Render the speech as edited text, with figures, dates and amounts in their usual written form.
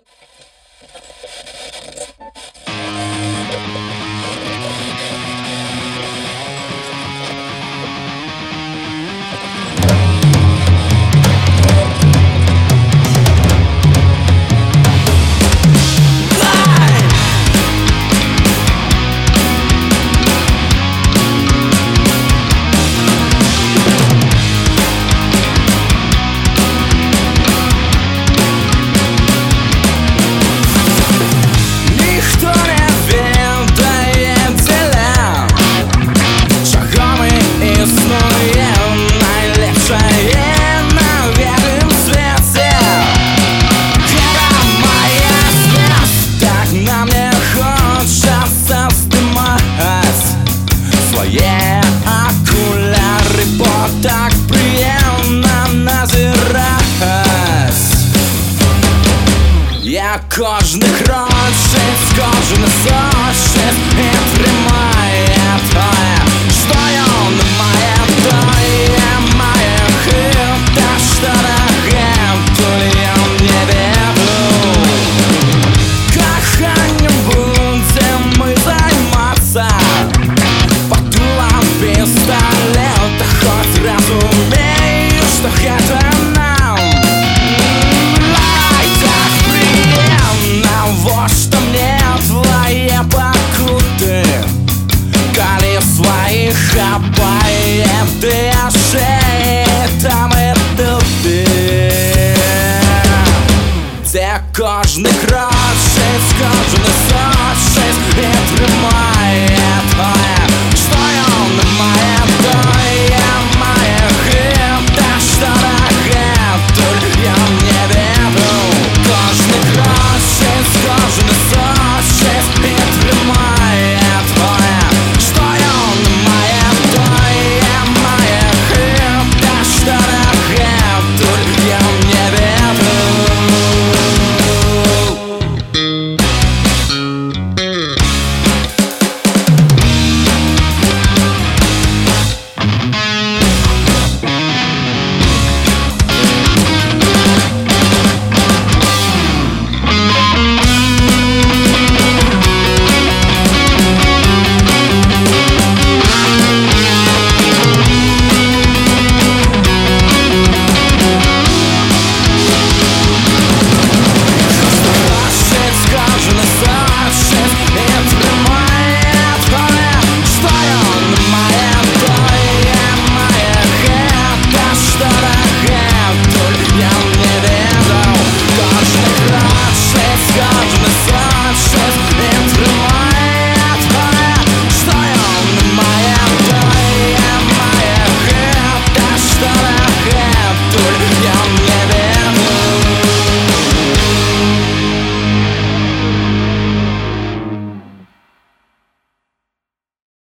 Окуляры под так приємно назирать. Я кожний крочить, кожен сочить і тримає твоє, що я не має, то я має хил, та що дорогим, то я не веду. Коханням будем мы займаться, пистолет, хоть разумею, что это нам. Ай, так приємно, вот что мне твои покуты. Коли своих хапаем, ты шеи там и тут. Де кожний крочить, кожен сочить і тримає твоє, що я не має.